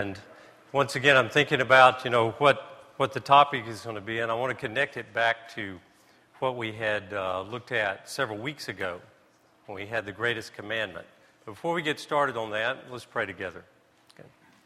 And once again, I'm thinking about, what the topic is going to be, and I want to connect it back to what we had looked at several weeks ago when we had the greatest commandment. Before we get started on that, let's pray together. Okay.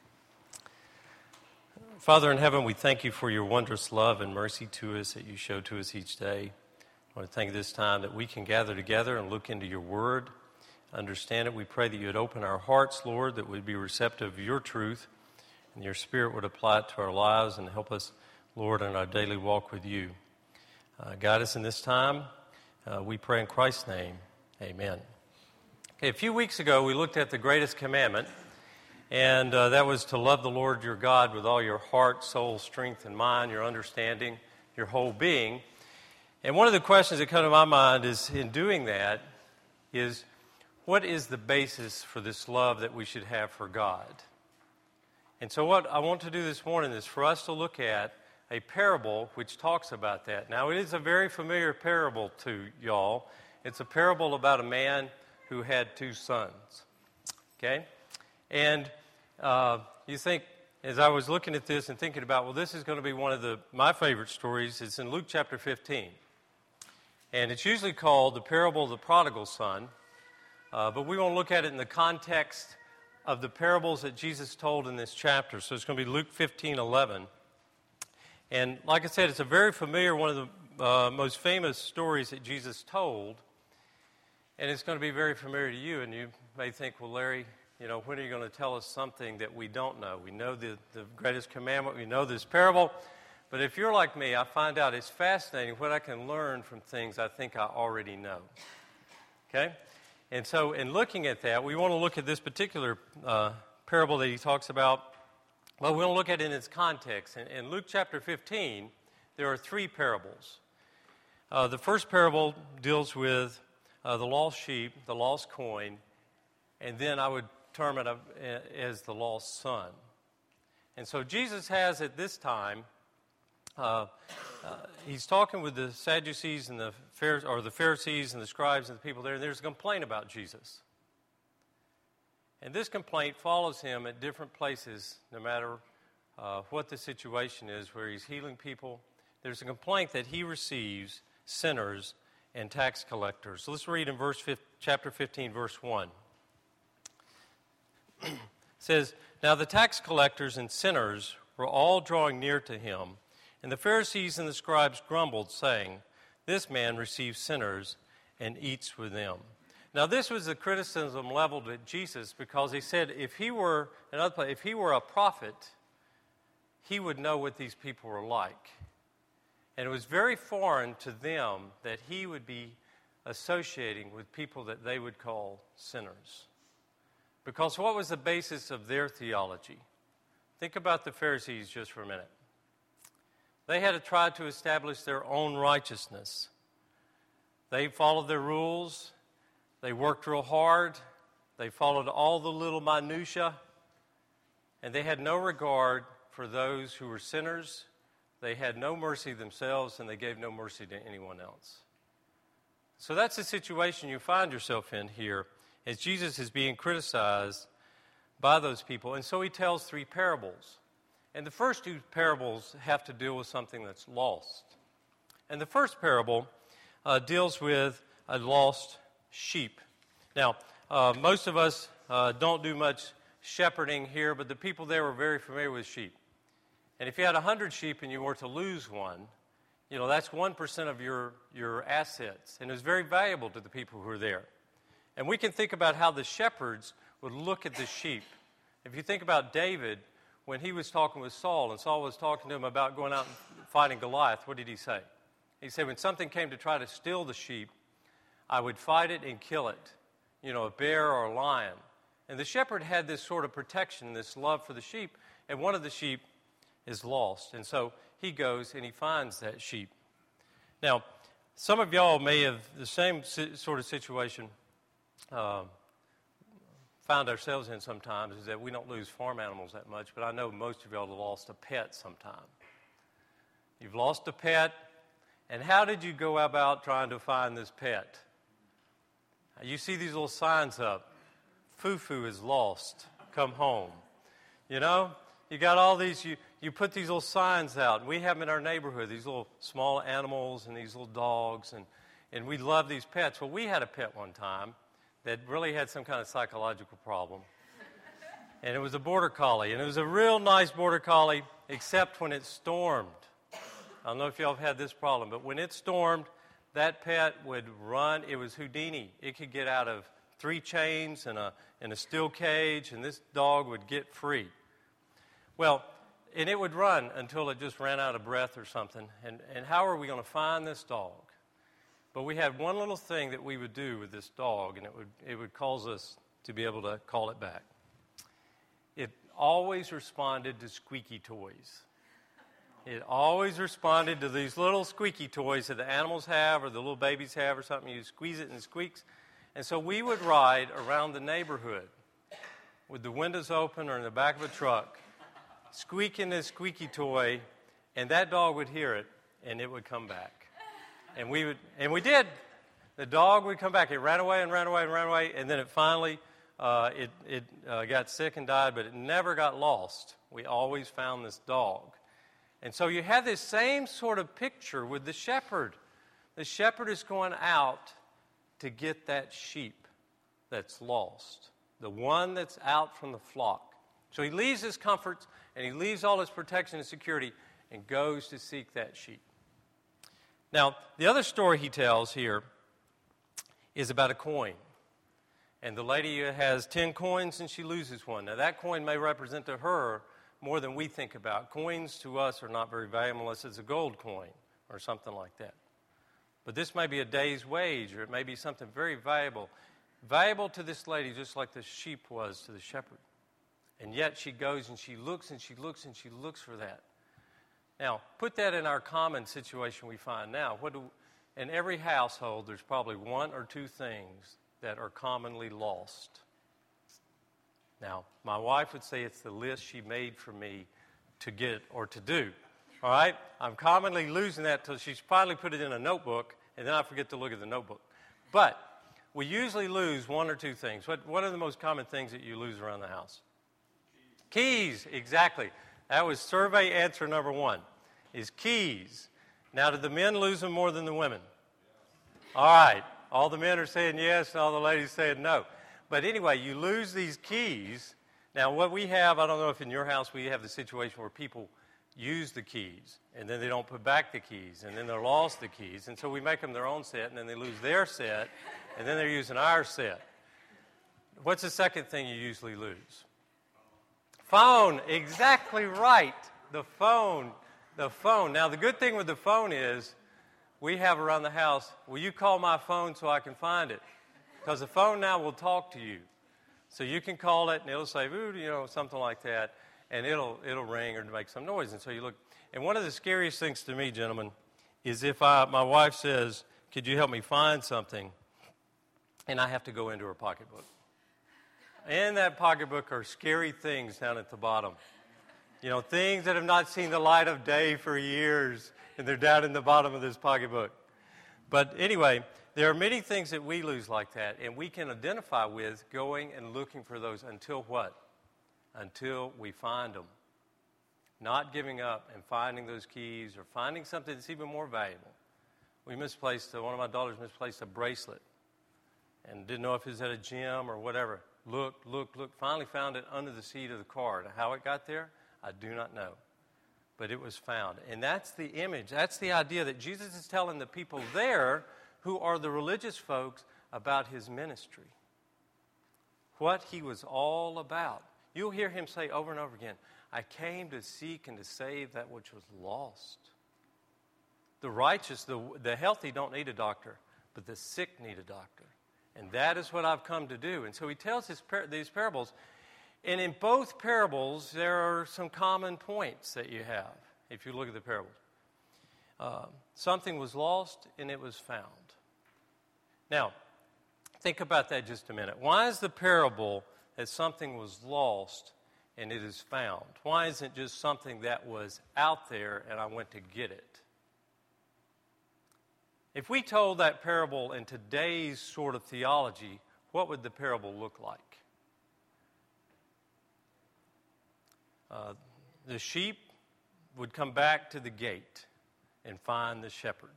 Father in heaven, we thank you for your wondrous love and mercy to us that you show to us each day. I want to thank you this time that we can gather together and look into your word, understand it. We pray that you would open our hearts, Lord, that we'd be receptive of your truth, and your Spirit would apply it to our lives and help us, Lord, in our daily walk with you. Guide us in this time. We pray in Christ's name. Amen. Okay, a few weeks ago, we looked at the greatest commandment, and that was to love the Lord your God with all your heart, soul, strength, and mind, your understanding, your whole being. And one of the questions that come to my mind is, in doing that, is what is the basis for this love that we should have for God? And so what I want to do this morning is for us to look at a parable which talks about that. Now, it is a very familiar parable to y'all. It's a parable about a man who had two sons. Okay? And you think, as I was looking at this and thinking about, well, this is going to be one of my favorite stories. It's in Luke chapter 15. And it's usually called the parable of the prodigal son. But we want to look at it in the context of the parables that Jesus told in this chapter. So it's going to be Luke 15:11. And like I said, it's a very familiar, one of the most famous stories that Jesus told. And it's going to be very familiar to you. And you may think, well, Larry, when are you going to tell us something that we don't know? We know the greatest commandment. We know this parable. But if you're like me, I find out it's fascinating what I can learn from things I think I already know. Okay? And so in looking at that, we want to look at this particular parable that he talks about. Well, we want to look at it in its context. In Luke chapter 15, there are three parables. The first parable deals with the lost sheep, the lost coin, and then I would term it as the lost son. And so Jesus has at this time, he's talking with the Sadducees and the Pharisees and the scribes and the people there, and there's a complaint about Jesus. And this complaint follows him at different places, no matter what the situation is, where he's healing people. There's a complaint that he receives sinners and tax collectors. So let's read in chapter 15, verse 1. It says, "Now the tax collectors and sinners were all drawing near to him, and the Pharisees and the scribes grumbled, saying, 'This man receives sinners and eats with them.'" Now, this was a criticism leveled at Jesus because he said if he were a prophet, he would know what these people were like. And it was very foreign to them that he would be associating with people that they would call sinners. Because what was the basis of their theology? Think about the Pharisees just for a minute. They had tried to establish their own righteousness. They followed their rules. They worked real hard. They followed all the little minutiae. And they had no regard for those who were sinners. They had no mercy themselves, and they gave no mercy to anyone else. So that's the situation you find yourself in here, as Jesus is being criticized by those people. And so he tells three parables. And the first two parables have to deal with something that's lost. And the first parable deals with a lost sheep. Now, most of us don't do much shepherding here, but the people there were very familiar with sheep. And if you had 100 sheep and you were to lose one, that's 1% of your assets. And it was very valuable to the people who were there. And we can think about how the shepherds would look at the sheep. If you think about David, when he was talking with Saul, and Saul was talking to him about going out and fighting Goliath, what did he say? He said, when something came to try to steal the sheep, I would fight it and kill it, a bear or a lion. And the shepherd had this sort of protection, this love for the sheep, and one of the sheep is lost. And so he goes and he finds that sheep. Now, some of y'all may have the same sort of situation found ourselves in sometimes, is that we don't lose farm animals that much, but I know most of y'all have lost a pet sometime. You've lost a pet, and how did you go about trying to find this pet? You see these little signs up. Foo-foo is lost. Come home. you got all these, you put these little signs out. And we have them in our neighborhood, these little small animals and these little dogs, and we love these pets. Well, we had a pet one time that really had some kind of psychological problem. And it was a border collie, and it was a real nice border collie, except when it stormed. I don't know if y'all have had this problem, but when it stormed, that pet would run. It was Houdini. It could get out of 3 chains and a steel cage, and this dog would get free. Well, and it would run until it just ran out of breath or something. And how are we going to find this dog? But we had one little thing that we would do with this dog, and it would cause us to be able to call it back. It always responded to squeaky toys. It always responded to these little squeaky toys that the animals have or the little babies have or something. You squeeze it and it squeaks. And so we would ride around the neighborhood with the windows open or in the back of a truck, squeaking this squeaky toy, and that dog would hear it, and it would come back. And we did. The dog would come back. It ran away and ran away and ran away, and then it finally got sick and died, but it never got lost. We always found this dog. And so you have this same sort of picture with the shepherd. The shepherd is going out to get that sheep that's lost, the one that's out from the flock. So he leaves his comforts and he leaves all his protection and security and goes to seek that sheep. Now, the other story he tells here is about a coin. And the lady has 10 coins and she loses one. Now, that coin may represent to her more than we think about. Coins to us are not very valuable unless it's a gold coin or something like that. But this may be a day's wage, or it may be something very valuable. Valuable to this lady just like the sheep was to the shepherd. And yet she goes and she looks and she looks and she looks for that. Now, put that in our common situation we find now. In every household, there's probably 1 or 2 things that are commonly lost. Now, my wife would say it's the list she made for me to get or to do. All right? I'm commonly losing that till she's finally put it in a notebook, and then I forget to look at the notebook. But we usually lose 1 or 2 things. What are the most common things that you lose around the house? Keys, exactly. That was survey answer number 1, is keys. Now, did the men lose them more than the women? All right. All the men are saying yes, and all the ladies saying no. But anyway, you lose these keys. Now, what we have, I don't know if in your house we have the situation where people use the keys, and then they don't put back the keys, and then they're lost the keys. And so we make them their own set, and then they lose their set, and then they're using our set. What's the second thing you usually lose? Phone. Exactly right. The phone. The phone. Now, the good thing with the phone is we have around the house, will you call my phone so I can find it? Because the phone now will talk to you. So you can call it, and it'll say, ooh, something like that, and it'll ring or make some noise. And so you look. And one of the scariest things to me, gentlemen, is if my wife says, could you help me find something? And I have to go into her pocketbook. In that pocketbook are scary things down at the bottom. Things that have not seen the light of day for years, and they're down in the bottom of this pocketbook. But anyway, there are many things that we lose like that, and we can identify with going and looking for those until what? Until we find them. Not giving up and finding those keys or finding something that's even more valuable. One of my daughters misplaced a bracelet and didn't know if it was at a gym or whatever. Looked, finally found it under the seat of the car. Now, how it got there, I do not know. But it was found. And that's the image. That's the idea that Jesus is telling the people there who are the religious folks about his ministry. What he was all about. You'll hear him say over and over again, I came to seek and to save that which was lost. The righteous, the healthy don't need a doctor, but the sick need a doctor. And that is what I've come to do. And so he tells these parables. And in both parables, there are some common points that you have, if you look at the parables. Something was lost and it was found. Now, think about that just a minute. Why is the parable that something was lost and it is found? Why isn't it just something that was out there and I went to get it? If we told that parable in today's sort of theology, what would the parable look like? the sheep would come back to the gate and find the shepherd.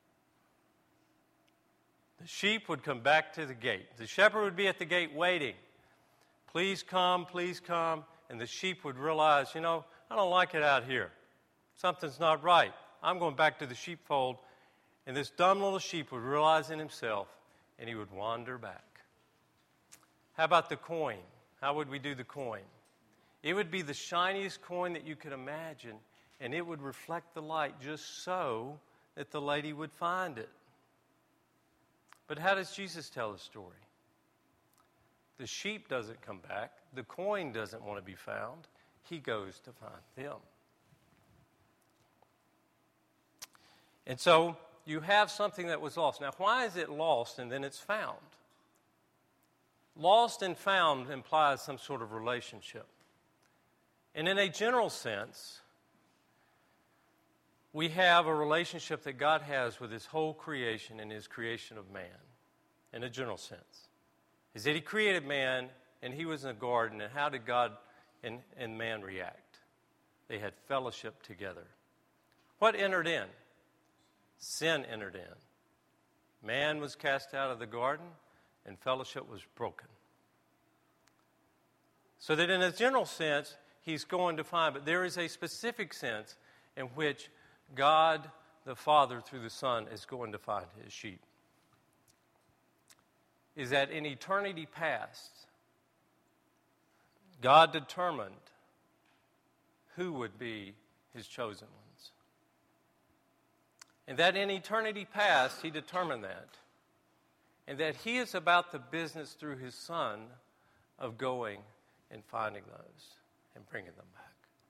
The sheep would come back to the gate. The shepherd would be at the gate waiting. Please come, please come. And the sheep would realize, I don't like it out here. Something's not right. I'm going back to the sheepfold. And this dumb little sheep would realize in himself, and he would wander back. How about the coin? How would we do the coin? It would be the shiniest coin that you could imagine, and it would reflect the light just so that the lady would find it. But how does Jesus tell the story? The sheep doesn't come back. The coin doesn't want to be found. He goes to find them. And so you have something that was lost. Now, why is it lost and then it's found? Lost and found implies some sort of relationship. And in a general sense, we have a relationship that God has with His whole creation and His creation of man, in a general sense. Is that He created man, and he was in the garden, and how did God and man react? They had fellowship together. What entered in? Sin entered in. Man was cast out of the garden, and fellowship was broken. So that in a general sense, He's going to find, but there is a specific sense in which God the Father through the Son is going to find His sheep. Is that in eternity past, God determined who would be His chosen ones. And that in eternity past, He determined that. And that He is about the business through His Son of going and finding those and bringing them back.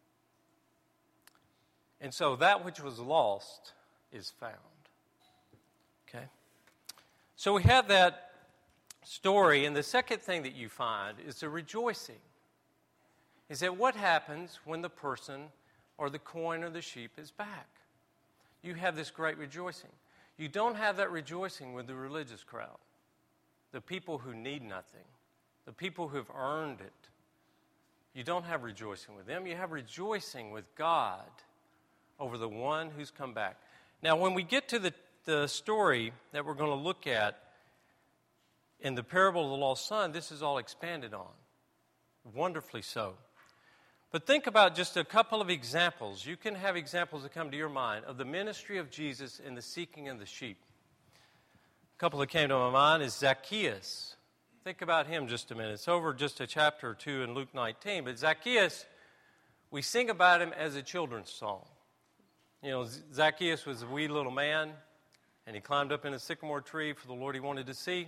And so that which was lost is found. Okay? So we have that story, and the second thing that you find is the rejoicing. Is that what happens when the person or the coin or the sheep is back? You have this great rejoicing. You don't have that rejoicing with the religious crowd, the people who need nothing, the people who have earned it. You don't have rejoicing with them. You have rejoicing with God over the one who's come back. Now, when we get to the story that we're going to look at in the parable of the lost son, this is all expanded on, wonderfully so. But think about just a couple of examples. You can have examples that come to your mind of the ministry of Jesus in the seeking of the sheep. A couple that came to my mind is Zacchaeus. Think about him just a minute. It's over just a chapter or two in Luke 19. But Zacchaeus, we sing about him as a children's song. Zacchaeus was a wee little man, and he climbed up in a sycamore tree for the Lord he wanted to see.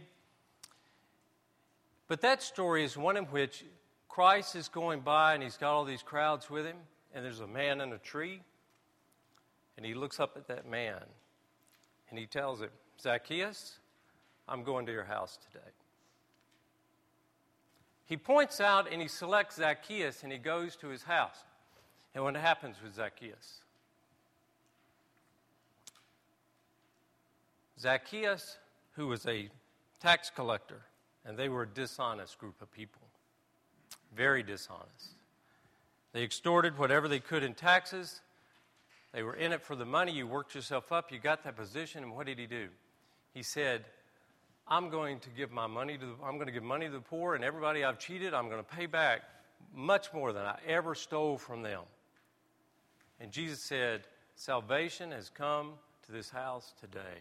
But that story is one in which Christ is going by, and He's got all these crowds with Him, and there's a man in a tree, and He looks up at that man, and He tells him, Zacchaeus, I'm going to your house today. He points out and he selects Zacchaeus, and he goes to his house. And what happens with Zacchaeus? Zacchaeus, who was a tax collector, and they were a dishonest group of people, very dishonest. They extorted whatever they could in taxes. They were in it for the money. You worked yourself up. You got that position, and what did he do? He said, I'm going to give money to the poor, and everybody I've cheated, I'm going to pay back much more than I ever stole from them. And Jesus said, salvation has come to this house today.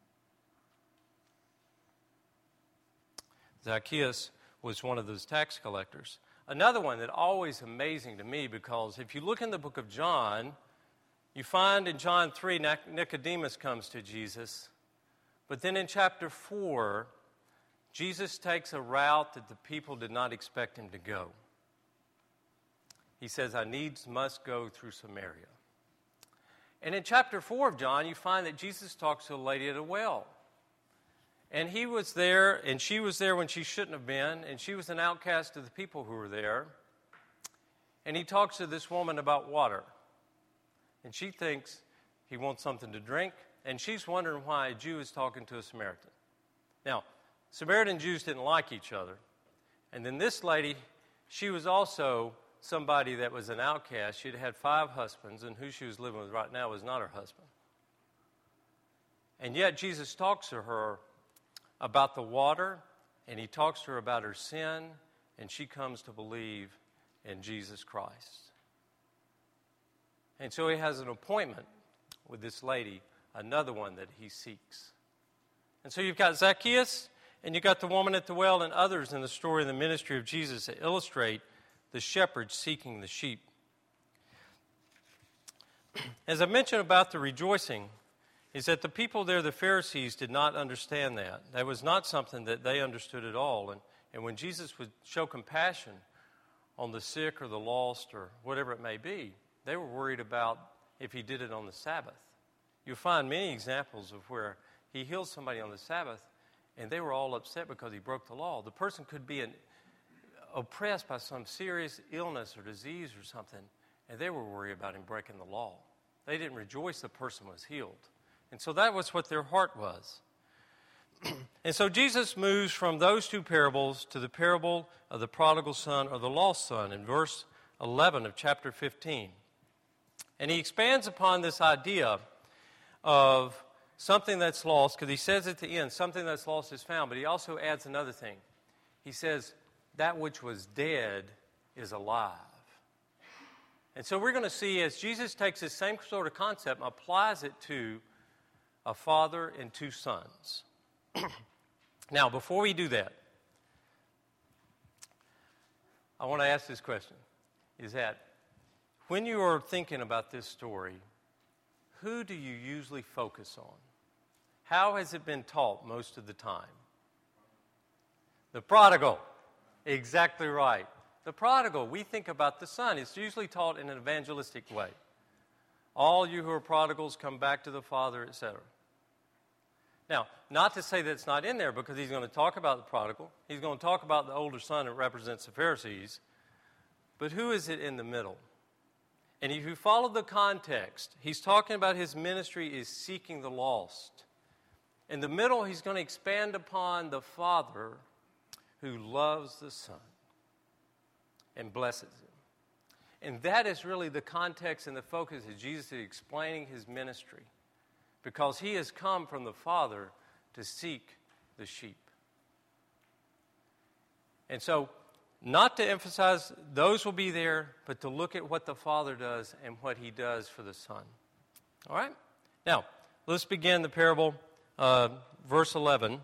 Zacchaeus was one of those tax collectors. Another one that always amazing to me, because if you look in the book of John, you find in John 3, Nicodemus comes to Jesus. But then in chapter 4, Jesus takes a route that the people did not expect him to go. He says, I needs must go through Samaria. And in chapter 4 of John, you find that Jesus talks to a lady at a well. And he was there, and she was there when she shouldn't have been, and she was an outcast to the people who were there. And he talks to this woman about water. And she thinks he wants something to drink, and she's wondering why a Jew is talking to a Samaritan. Now, Samaritan Jews didn't like each other. And then this lady, she was also somebody that was an outcast. She'd had 5 husbands, and who she was living with right now was not her husband. And yet Jesus talks to her about the water, and he talks to her about her sin, and she comes to believe in Jesus Christ. And so he has an appointment with this lady, another one that he seeks. And so you've got Zacchaeus, and you've got the woman at the well, and others in the story of the ministry of Jesus that illustrate the shepherd seeking the sheep. As I mentioned about the rejoicing, is that the people there, the Pharisees, did not understand that. That was not something that they understood at all. And when Jesus would show compassion on the sick or the lost or whatever it may be, they were worried about if he did it on the Sabbath. You'll find many examples of where he healed somebody on the Sabbath, and they were all upset because he broke the law. The person could be oppressed by some serious illness or disease or something, and they were worried about him breaking the law. They didn't rejoice the person was healed. And so that was what their heart was. And so Jesus moves from those 2 parables to the parable of the prodigal son or the lost son in verse 11 of chapter 15. And he expands upon this idea of something that's lost, because he says at the end, something that's lost is found, but he also adds another thing. He says, that which was dead is alive. And so we're going to see as Jesus takes this same sort of concept and applies it to a father and 2 sons. Now, before we do that, I want to ask this question, is that when you are thinking about this story, who do you usually focus on? How has it been taught most of the time? The prodigal. Exactly right. The prodigal, we think about the son. It's usually taught in an evangelistic way. All you who are prodigals, come back to the Father, etc. Now, not to say that it's not in there, because he's going to talk about the prodigal. He's going to talk about the older son that represents the Pharisees. But who is it in the middle? And if you follow the context, he's talking about his ministry is seeking the lost. In the middle, he's going to expand upon the Father who loves the Son and blesses him. And that is really the context and the focus of Jesus is explaining his ministry, because he has come from the Father to seek the sheep. And so, not to emphasize those will be there, but to look at what the Father does and what he does for the Son. All right? Now, let's begin the parable, verse 11.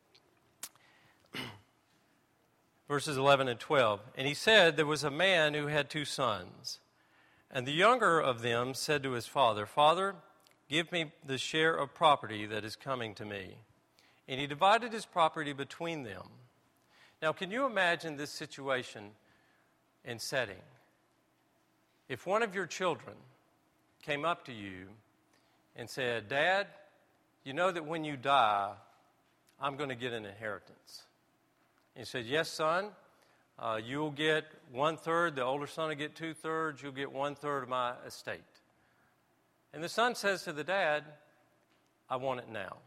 Verses 11 and 12. And he said, there was a man who had 2 sons. And the younger of them said to his father, Father, give me the share of property that is coming to me. And he divided his property between them. Now, can you imagine this situation and setting? If one of your children came up to you and said, Dad, you know that when you die, I'm going to get an inheritance. And he said, yes, son, you'll get 1/3. The older son will get 2/3. You'll get 1/3 of my estate. And the son says to the dad, I want it now.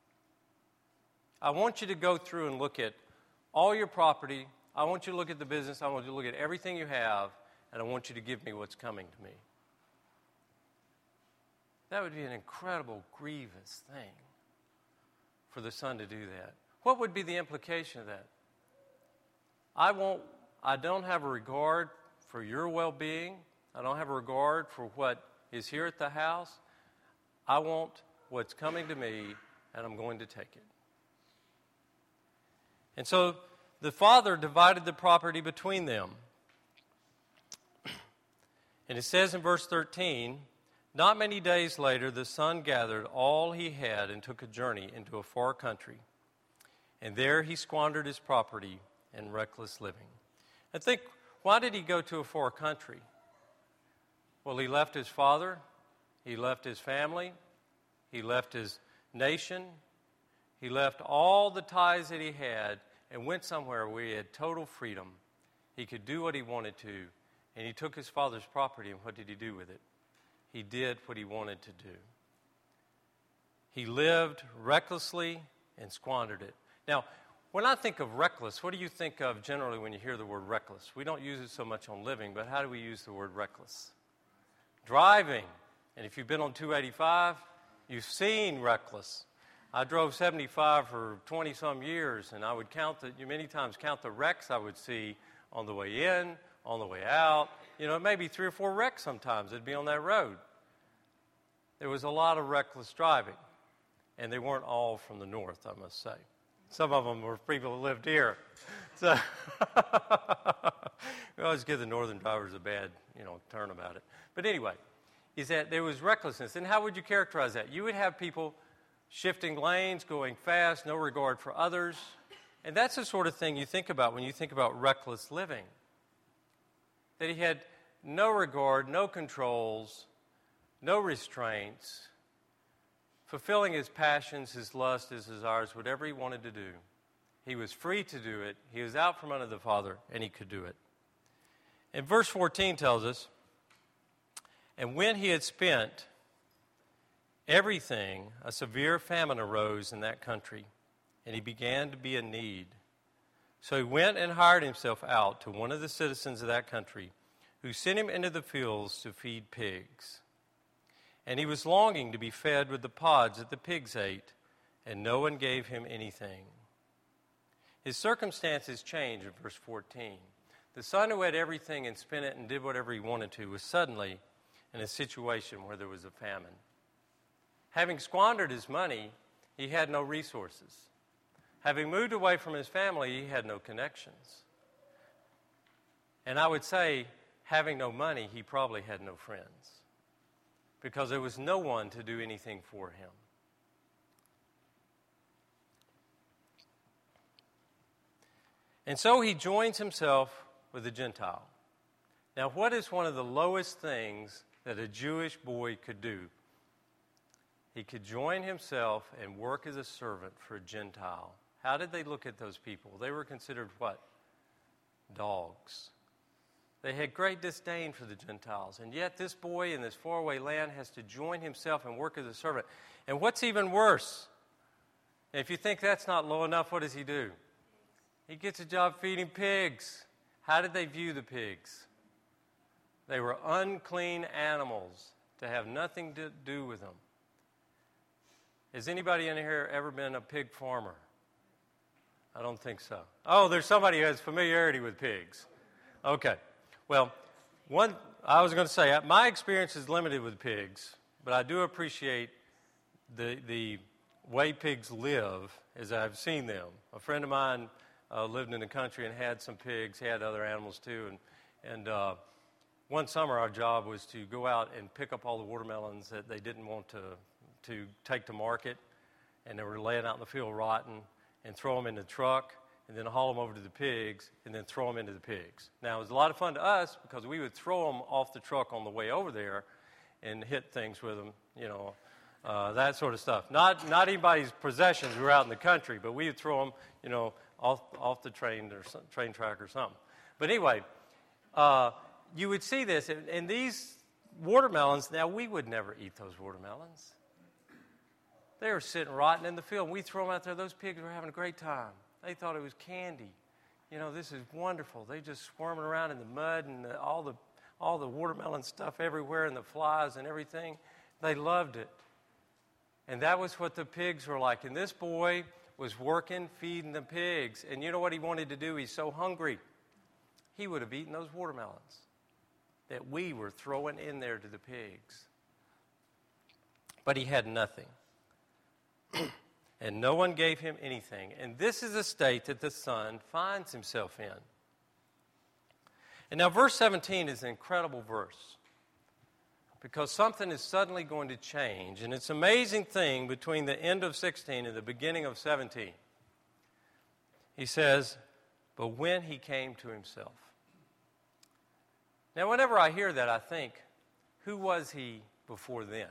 I want you to go through and look at all your property. I want you to look at the business. I want you to look at everything you have, and I want you to give me what's coming to me. That would be an incredible, grievous thing for the son to do that. What would be the implication of that? I don't have a regard for your well-being. I don't have a regard for what is here at the house. I want what's coming to me, and I'm going to take it. And so the father divided the property between them. And it says in verse 13, not many days later, the son gathered all he had and took a journey into a far country. And there he squandered his property in reckless living. I think, why did he go to a far country? Well, he left his father, he left his family, he left his nation, he left all the ties that he had and went somewhere where he had total freedom. He could do what he wanted to, and he took his father's property, and what did he do with it? He did what he wanted to do. He lived recklessly and squandered it. Now, When I think of reckless, what do you think of generally when you hear the word reckless? We don't use it so much on living, but how do we use the word reckless? Driving. And if you've been on 285, you've seen reckless. I drove 75 for 20-some years, and I would many times count the wrecks I would see on the way in, on the way out. You know, maybe 3 or 4 wrecks sometimes that'd be on that road. There was a lot of reckless driving, and they weren't all from the north, I must say. Some of them were people who lived here. So we always give the northern drivers a bad, turn about it. But anyway, is that there was recklessness. And how would you characterize that? You would have people shifting lanes, going fast, no regard for others. And that's the sort of thing you think about when you think about reckless living. That he had no regard, no controls, no restraints, fulfilling his passions, his lusts, his desires, whatever he wanted to do. He was free to do it. He was out from under the Father, and he could do it. And verse 14 tells us, and when he had spent everything, a severe famine arose in that country, and he began to be in need. So he went and hired himself out to one of the citizens of that country, who sent him into the fields to feed pigs. And he was longing to be fed with the pods that the pigs ate, and no one gave him anything. His circumstances changed in verse 14. The son who had everything and spent it and did whatever he wanted to was suddenly in a situation where there was a famine. Having squandered his money, he had no resources. Having moved away from his family, he had no connections. And I would say, having no money, he probably had no friends, because there was no one to do anything for him. And so he joins himself with a Gentile. Now, what is one of the lowest things that a Jewish boy could do? He could join himself and work as a servant for a Gentile. How did they look at those people? They were considered what? Dogs. They had great disdain for the Gentiles. And yet this boy in this faraway land has to join himself and work as a servant. And what's even worse, if you think that's not low enough, what does he do? He gets a job feeding pigs. How did they view the pigs? They were unclean animals to have nothing to do with them. Has anybody in here ever been a pig farmer? I don't think so. Oh, there's somebody who has familiarity with pigs. Okay. Well, I was going to say, my experience is limited with pigs, but I do appreciate the way pigs live as I've seen them. A friend of mine lived in the country and had some pigs. He had other animals too. And one summer our job was to go out and pick up all the watermelons that they didn't want to take to market, and they were laying out in the field rotten, and throw them in the truck, and then haul them over to the pigs, and then throw them into the pigs. Now, it was a lot of fun to us because we would throw them off the truck on the way over there and hit things with them, that sort of stuff. Not anybody's possessions. We were out in the country, but we would throw them, off the train track or something. But anyway, you would see this, and these watermelons, now we would never eat those watermelons. They were sitting rotten in the field. We throw them out there. Those pigs were having a great time. They thought it was candy. This is wonderful. They just squirming around in the mud and all the watermelon stuff everywhere and the flies and everything. They loved it. And that was what the pigs were like. And this boy was working, feeding the pigs. And you know what he wanted to do? He's so hungry. He would have eaten those watermelons that we were throwing in there to the pigs. But he had nothing. And no one gave him anything. And this is the state that the son finds himself in. And now verse 17 is an incredible verse, because something is suddenly going to change. And it's an amazing thing between the end of 16 and the beginning of 17. He says, but when he came to himself. Now, whenever I hear that, I think, who was he before then?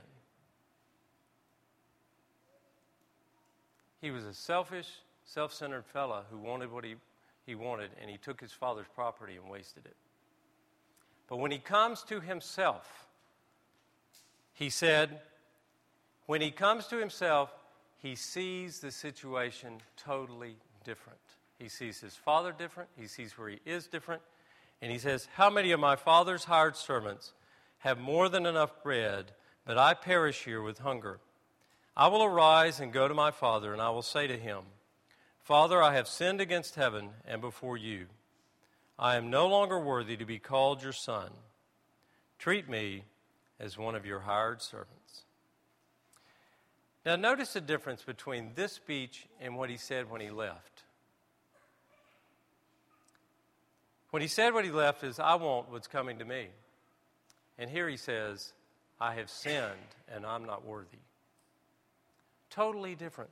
He was a selfish, self-centered fella who wanted what he wanted, and he took his father's property and wasted it. But when he comes to himself, he said, when he comes to himself, he sees the situation totally different. He sees his father different. He sees where he is different. And he says, how many of my father's hired servants have more than enough bread, but I perish here with hunger? I will arise and go to my father, and I will say to him, Father, I have sinned against heaven and before you. I am no longer worthy to be called your son. Treat me as one of your hired servants. Now notice the difference between this speech and what he said when he left. When he said what he left is, I want what's coming to me. And here he says, I have sinned and I'm not worthy. Totally different.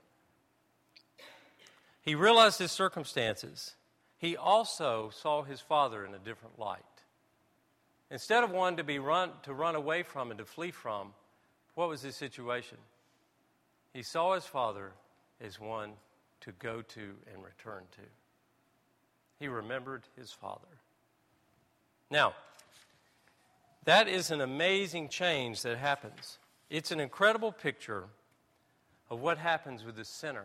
He realized his circumstances. He also saw his father in a different light. Instead of one to run away from and to flee from, what was his situation? He saw his father as one to go to and return to. He remembered his father. Now, that is an amazing change that happens. It's an incredible picture of what happens with the sinner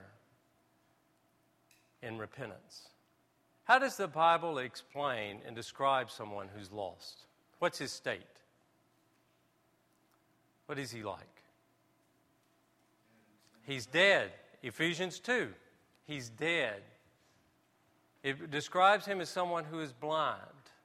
in repentance. How does the Bible explain and describe someone who's lost? What's his state? What is he like? He's dead. Ephesians 2. He's dead. It describes him as someone who is blind.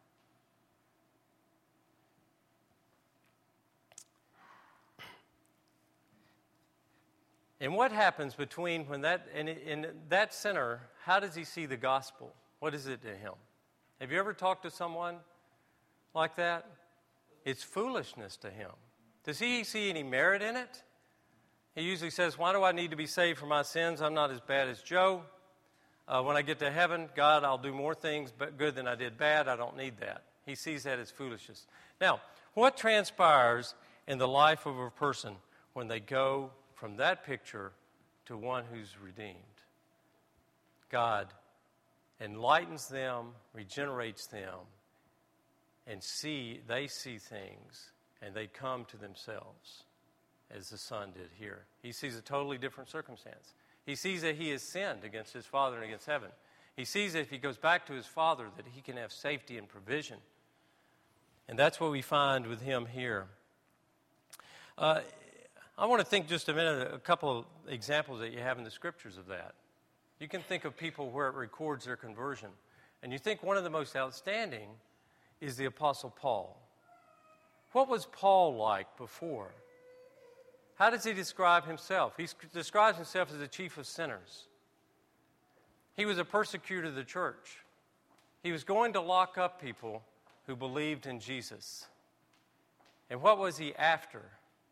And what happens between when that sinner, how does he see the gospel? What is it to him? Have you ever talked to someone like that? It's foolishness to him. Does he see any merit in it? He usually says, why do I need to be saved from my sins? I'm not as bad as Joe. When I get to heaven, God, I'll do more things good than I did bad. I don't need that. He sees that as foolishness. Now, what transpires in the life of a person when they go from that picture to one who's redeemed? God enlightens them, regenerates them, and they see things, and they come to themselves, as the son did here. He sees a totally different circumstance. He sees that he has sinned against his father and against heaven. He sees that if he goes back to his father, that he can have safety and provision. And that's what we find with him here. I want to think just a minute, a couple of examples that you have in the scriptures of that. You can think of people where it records their conversion. And you think one of the most outstanding is the Apostle Paul. What was Paul like before? How does he describe himself? He describes himself as the chief of sinners. He was a persecutor of the church. He was going to lock up people who believed in Jesus. And what was he after?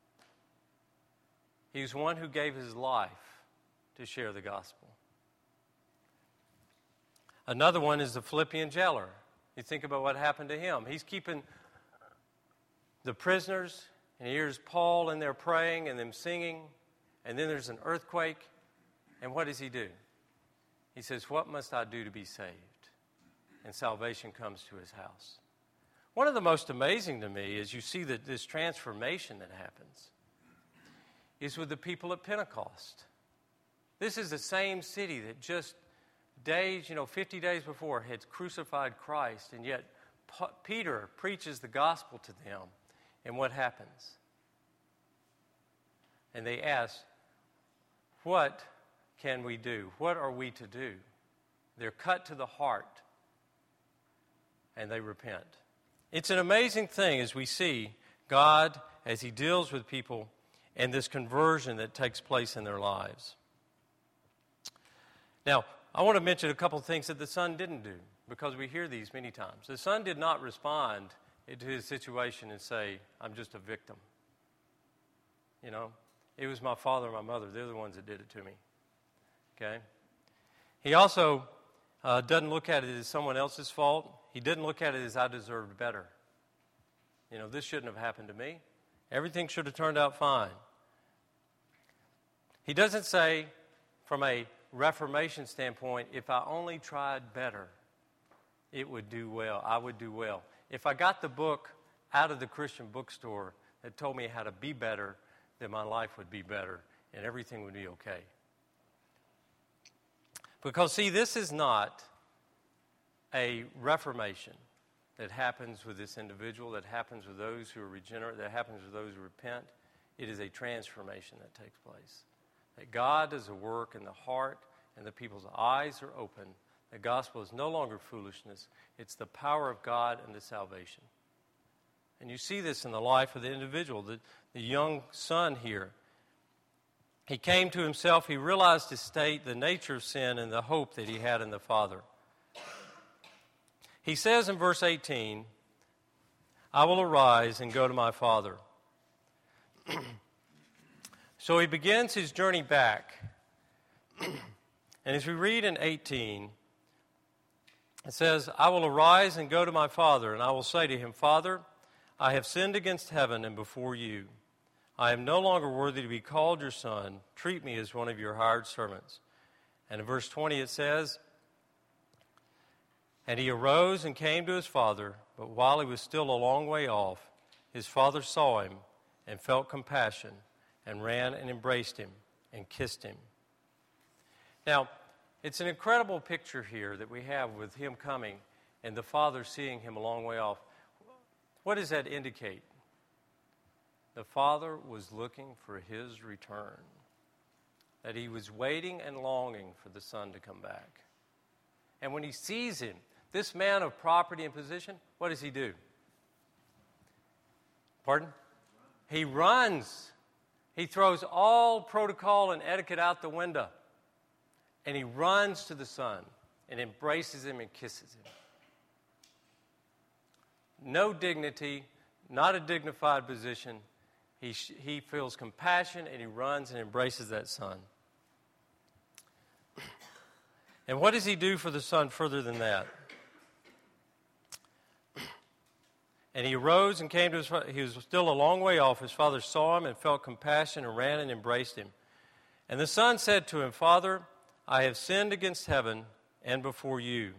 He was one who gave his life to share the gospel. Another one is the Philippian jailer. You think about what happened to him. He's keeping the prisoners, and he hears Paul in there praying and them singing, and then there's an earthquake, and what does he do? He says, what must I do to be saved? And salvation comes to his house. One of the most amazing to me is you see that this transformation that happens is with the people at Pentecost. This is the same city that just 50 days before had crucified Christ, and yet Peter preaches the gospel to them. And what happens? And they ask, what can we do? What are we to do? They're cut to the heart, and they repent. It's an amazing thing as we see God as he deals with people and this conversion that takes place in their lives. Now, I want to mention a couple of things that the son didn't do, because we hear these many times. The son did not respond to his situation and say, I'm just a victim. It was my father and my mother. They're the ones that did it to me. Okay? He also doesn't look at it as someone else's fault. He didn't look at it as I deserved better. This shouldn't have happened to me. Everything should have turned out fine. He doesn't say, from a Reformation standpoint, if I only tried better, it would do well. I would do well. If I got the book out of the Christian bookstore that told me how to be better, then my life would be better and everything would be okay. Because, see, this is not a reformation that happens with this individual, that happens with those who are regenerate, that happens with those who repent. It is a transformation that takes place. That God does a work in the heart and the people's eyes are open. The gospel is no longer foolishness. It's the power of God and the salvation. And you see this in the life of the individual, the young son here. He came to himself, he realized his state, the nature of sin, and the hope that he had in the Father. He says in verse 18, I will arise and go to my father. So he begins his journey back. And as we read in 18, it says, I will arise and go to my father, and I will say to him, Father, I have sinned against heaven and before you. I am no longer worthy to be called your son. Treat me as one of your hired servants. And in verse 20 it says, and he arose and came to his father, but while he was still a long way off, his father saw him and felt compassion and ran and embraced him and kissed him. Now, it's an incredible picture here that we have with him coming and the father seeing him a long way off. What does that indicate? The father was looking for his return, that he was waiting and longing for the son to come back. And when he sees him, this man of property and position, what does he do? Pardon? He runs. He throws all protocol and etiquette out the window. And he runs to the son and embraces him and kisses him. No dignity, not a dignified position. He feels compassion and he runs and embraces that son. And what does he do for the son further than that? And he arose and came to his father. He was still a long way off. His father saw him and felt compassion and ran and embraced him. And the son said to him, Father, I have sinned against heaven and before you.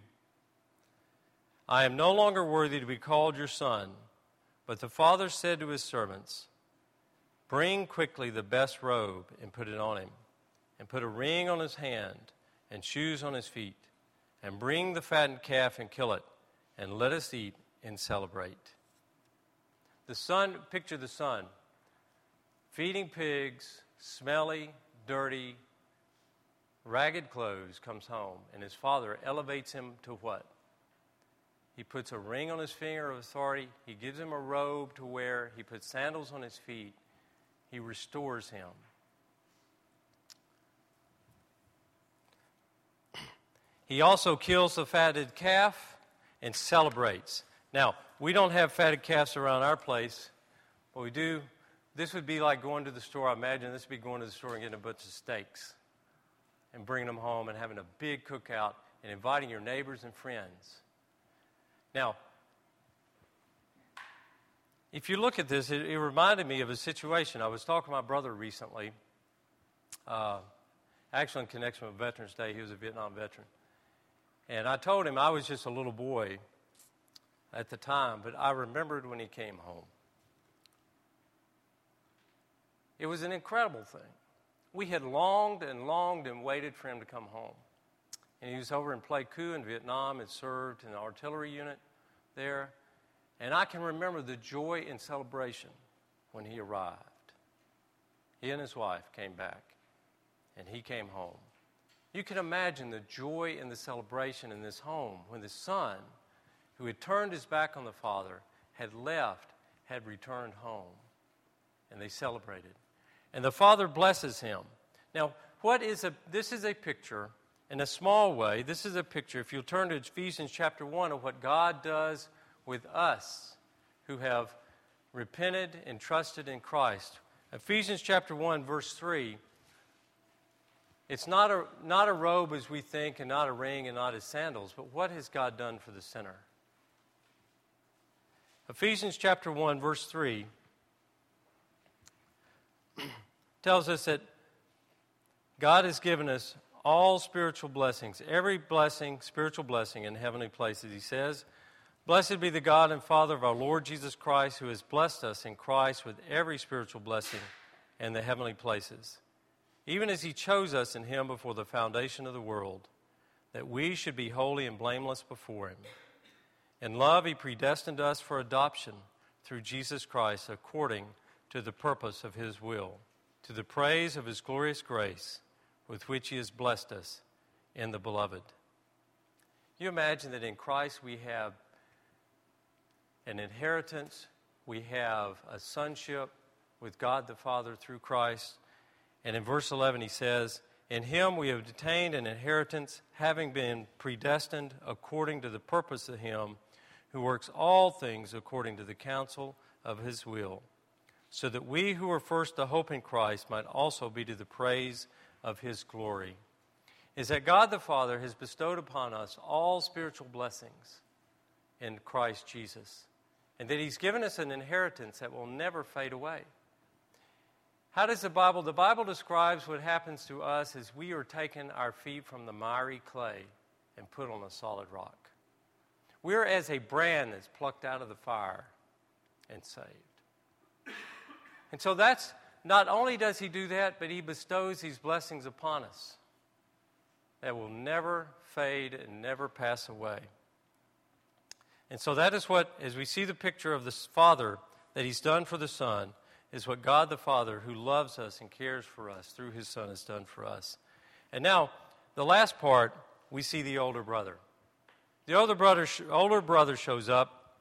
I am no longer worthy to be called your son. But the father said to his servants, bring quickly the best robe and put it on him, and put a ring on his hand and shoes on his feet, and bring the fattened calf and kill it, and let us eat and celebrate. The son, picture the son, feeding pigs, smelly, dirty, ragged clothes, comes home, and his father elevates him to what? He puts a ring on his finger of authority. He gives him a robe to wear. He puts sandals on his feet. He restores him. He also kills the fatted calf and celebrates. Now, we don't have fatted calves around our place, but we do. This would be like going to the store. I imagine this would be going to the store and getting a bunch of steaks and bringing them home and having a big cookout and inviting your neighbors and friends. Now, if you look at this, it reminded me of a situation. I was talking to my brother recently, actually in connection with Veterans Day. He was a Vietnam veteran. And I told him I was just a little boy at the time, but I remembered when he came home. It was an incredible thing. We had longed and waited for him to come home. And he was over in Pleiku in Vietnam and served in the artillery unit there. And I can remember the joy and celebration when he arrived. He and his wife came back, and he came home. You can imagine the joy and the celebration in this home when the son, who had turned his back on the father, had left, had returned home. And they celebrated. And the father blesses him. Now, this is a picture, in a small way, this is a picture, if you'll turn to Ephesians chapter 1, of what God does with us who have repented and trusted in Christ. Ephesians chapter 1, verse 3, it's not a robe as we think, and not a ring, and not his sandals, but what has God done for the sinner? Ephesians chapter 1, verse 3 tells us that God has given us all spiritual blessings, every blessing, spiritual blessing in heavenly places. He says, blessed be the God and Father of our Lord Jesus Christ, who has blessed us in Christ with every spiritual blessing in the heavenly places, even as he chose us in him before the foundation of the world, that we should be holy and blameless before him. In love, he predestined us for adoption through Jesus Christ according to the purpose of his will, to the praise of his glorious grace with which he has blessed us in the Beloved. You imagine that in Christ we have an inheritance, we have a sonship with God the Father through Christ. And in verse 11 he says, in him we have obtained an inheritance, having been predestined according to the purpose of him who works all things according to the counsel of his will, so that we who were first to hope in Christ might also be to the praise of his glory. Is that God the Father has bestowed upon us all spiritual blessings in Christ Jesus, and that he's given us an inheritance that will never fade away. How does the Bible describes what happens to us as we are taking our feet from the miry clay and put on a solid rock. We're as a brand that's plucked out of the fire and saved. And so that's, not only does he do that, but he bestows these blessings upon us that will never fade and never pass away. And so that is what, as we see the picture of the Father that he's done for the Son, is what God the Father, who loves us and cares for us through his Son, has done for us. And now, the last part, we see the older brother. The older brother shows up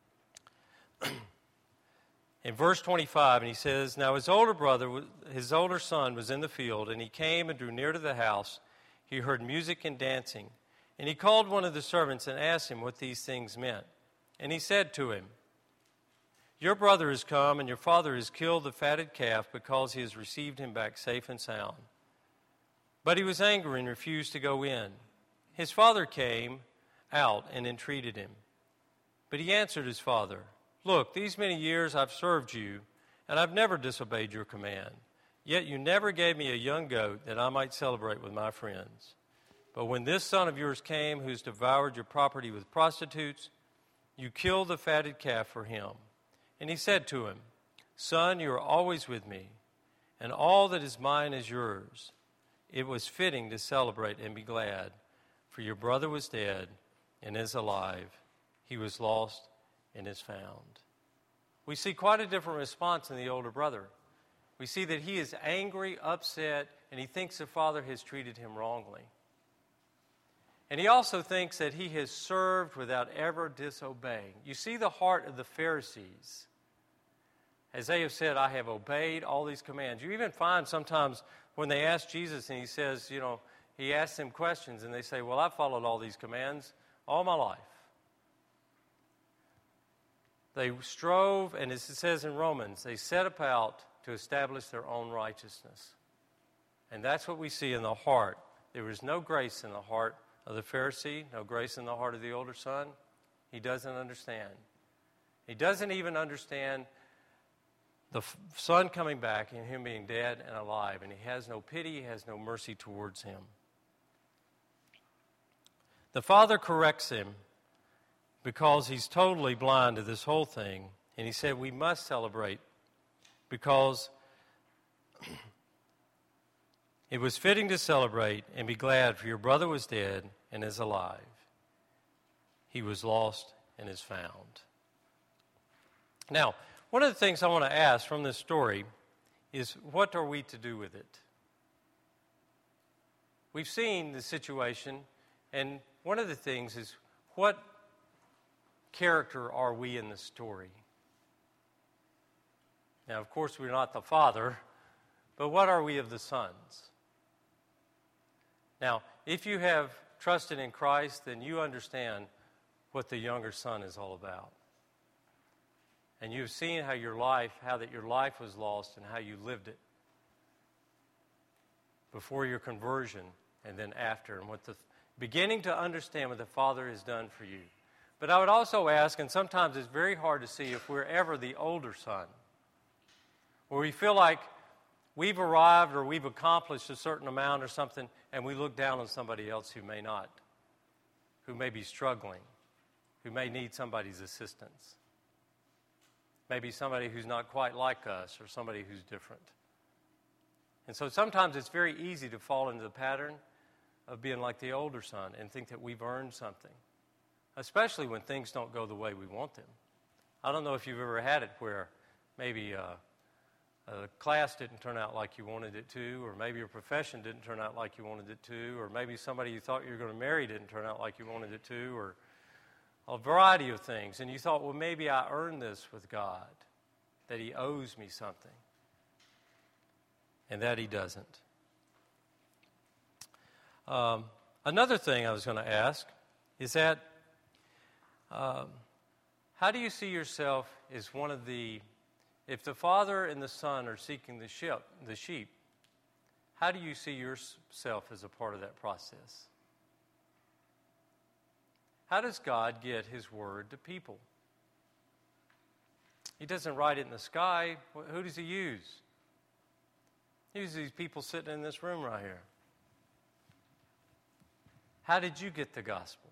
in verse 25, and he says, now his older son was in the field, and he came and drew near to the house. He heard music and dancing. And he called one of the servants and asked him what these things meant. And he said to him, your brother has come, and your father has killed the fatted calf because he has received him back safe and sound. But he was angry and refused to go in. His father came out and entreated him. But he answered his father, look, these many years I've served you, and I've never disobeyed your command. Yet you never gave me a young goat that I might celebrate with my friends. But when this son of yours came, who's devoured your property with prostitutes, you killed the fatted calf for him. And he said to him, son, you are always with me, and all that is mine is yours. It was fitting to celebrate and be glad, for your brother was dead and is alive. He was lost and is found. We see quite a different response in the older brother. We see that he is angry, upset, and he thinks the father has treated him wrongly. And he also thinks that he has served without ever disobeying. You see the heart of the Pharisees. As they have said, I have obeyed all these commands. You even find sometimes when they ask Jesus and he says, he asks them questions and they say, well, I've followed all these commands all my life. They strove, and as it says in Romans, they set about to establish their own righteousness. And that's what we see in the heart. There was no grace in the heart of the Pharisee, no grace in the heart of the older son. He doesn't understand. He doesn't even understand the son coming back and him being dead and alive. And he has no pity, he has no mercy towards him. The father corrects him because he's totally blind to this whole thing. And he said, we must celebrate because it was fitting to celebrate and be glad, for your brother was dead and is alive. He was lost and is found. Now, one of the things I want to ask from this story is, what are we to do with it? We've seen the situation, and one of the things is, what character are we in the story? Now, of course, we're not the father, but what are we of the sons? Now, if you have trusted in Christ, then you understand what the younger son is all about. And you've seen how your life was lost and how you lived it before your conversion and then after, and beginning to understand what the Father has done for you. But I would also ask, and sometimes it's very hard to see if we're ever the older son, where we feel like we've arrived or we've accomplished a certain amount or something, and we look down on somebody else who may not, who may be struggling, who may need somebody's assistance. Maybe somebody who's not quite like us or somebody who's different. And so sometimes it's very easy to fall into the pattern of being like the older son and think that we've earned something, especially when things don't go the way we want them. I don't know if you've ever had it where maybe a class didn't turn out like you wanted it to, or maybe your profession didn't turn out like you wanted it to, or maybe somebody you thought you were going to marry didn't turn out like you wanted it to, or a variety of things. And you thought, well, maybe I earned this with God, that He owes me something, and that He doesn't. Another thing I was going to ask is that how do you see yourself as one of the, if the Father and the Son are seeking the sheep, how do you see yourself as a part of that process? How does God get His word to people? He doesn't write it in the sky. Who does He use? He uses these people sitting in this room right here. How did you get the gospel?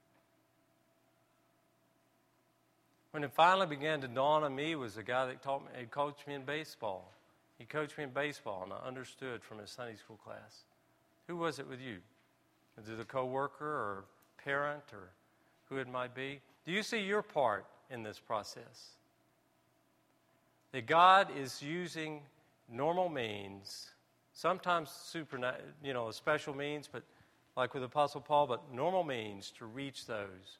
When it finally began to dawn on me was a guy that taught me, he coached me in baseball. He coached me in baseball, and I understood from his Sunday school class. Who was it with you? Was it a coworker or parent or who it might be? Do you see your part in this process? That God is using normal means, sometimes special means, but like with Apostle Paul, but normal means to reach those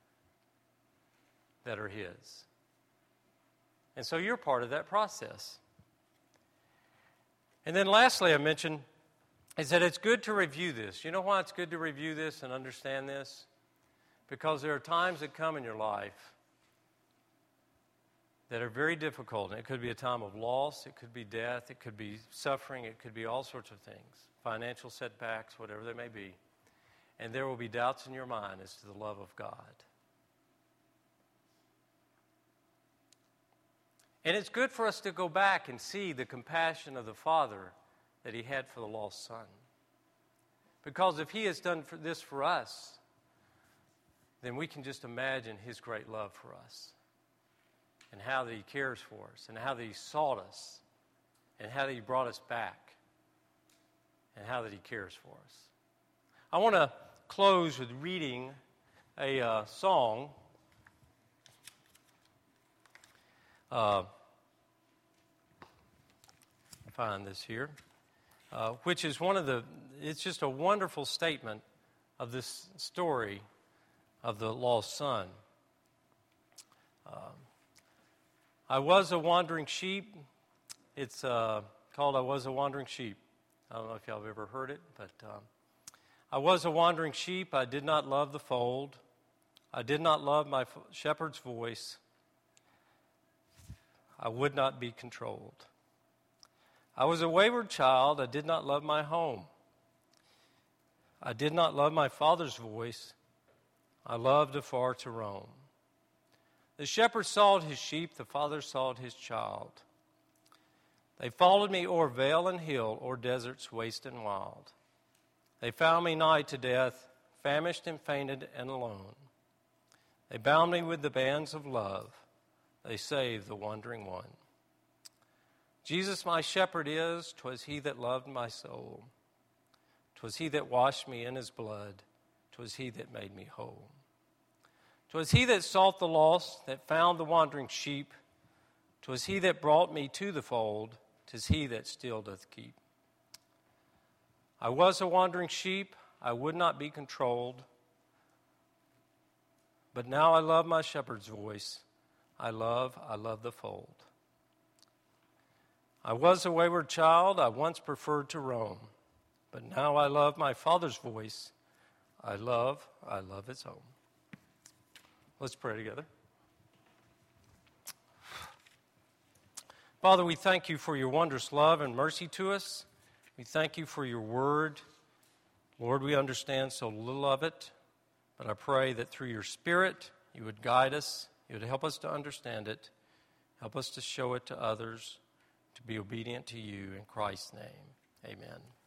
that are His. And so you're part of that process. And then lastly, I mentioned is that it's good to review this. You know why it's good to review this and understand this? Because there are times that come in your life that are very difficult. And it could be a time of loss, it could be death, it could be suffering, it could be all sorts of things, financial setbacks, whatever they may be. And there will be doubts in your mind as to the love of God. And it's good for us to go back and see the compassion of the Father that He had for the lost son. Because if He has done this for us, then we can just imagine His great love for us, and how that He cares for us, and how that He sought us, and how that He brought us back, and how that He cares for us. I want to close with reading a song. Find this here, which is it's just a wonderful statement of this story of the lost son. I was a wandering sheep. It's called I Was a Wandering Sheep. I don't know if y'all have ever heard it, but I was a wandering sheep. I did not love the fold. I did not love my shepherd's voice. I would not be controlled. I was a wayward child. I did not love my home. I did not love my father's voice. I loved afar to roam. The shepherd sought his sheep. The father sought his child. They followed me o'er vale and hill, o'er deserts waste and wild. They found me nigh to death, famished and fainted and alone. They bound me with the bands of love. They saved the wandering one. Jesus my shepherd is, 'twas He that loved my soul. 'Twas He that washed me in His blood. 'Twas He that made me whole. 'Twas He that sought the lost, that found the wandering sheep. 'Twas He that brought me to the fold. 'Tis He that still doth keep. I was a wandering sheep. I would not be controlled. But now I love my shepherd's voice. I love the fold. I was a wayward child. I once preferred to roam. But now I love my Father's voice. I love His home. Let's pray together. Father, we thank You for Your wondrous love and mercy to us. We thank You for Your word. Lord, we understand so little of it, but I pray that through Your Spirit, You would guide us. You would help us to understand it. Help us to show it to others, to be obedient to You. In Christ's name, amen.